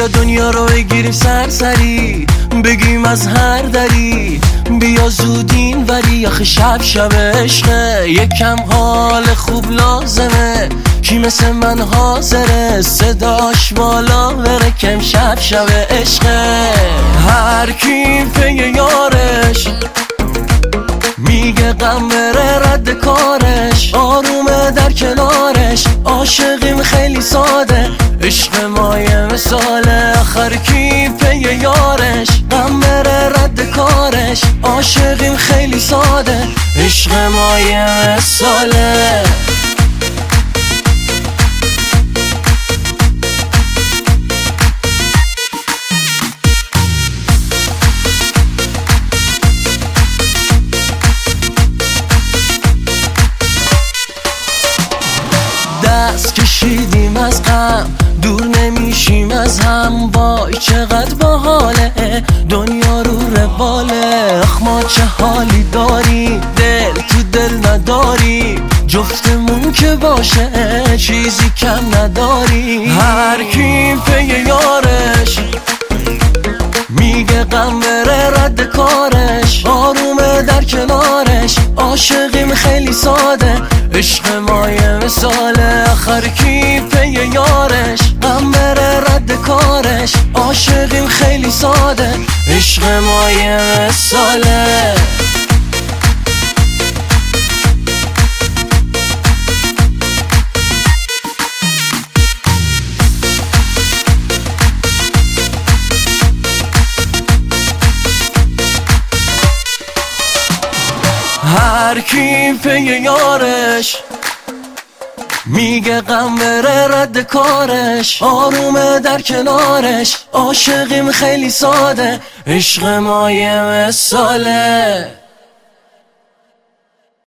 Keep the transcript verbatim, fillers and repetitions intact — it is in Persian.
بیا دنیا رو بگیریم سرسری، بگیم از هر دری، بیا زودین وری آخه شب شب عشقه، یکم حال خوب لازمه، کی مثل من حاضره صداش بالا بره کم شب شب عشقه. هر کی پی یارش میگه غم بره رد کارش، آرومه در کنارش، عاشقیم خیلی ساده، عشق ما یه مثاله. آخر کی پی یارش غم بره رد کارش، عاشقیم خیلی ساده، عشق ما یه مثاله. دست کشیدیم از غم دور نمیشیم از هم، وای چقدر باحاله دنیا رو رواله. آخ ما چه حالی داریم دل تو دل نداریم، جفتمون که باشه چیزی کم نداریم. هر کی پی یارش میگه غم بره رد کارش، آرومه در کنارش، عاشقیم خیلی ساده، عشق ما یه مثاله. آخر کی پی یارش غم بره رد کارش، عاشقیم خیلی ساده، عشق ما یه مثاله. هر کی پی یارش میگه غم بره رد کارش، آرومه در کنارش، عاشقیم خیلی ساده، عشق ما یه مثاله.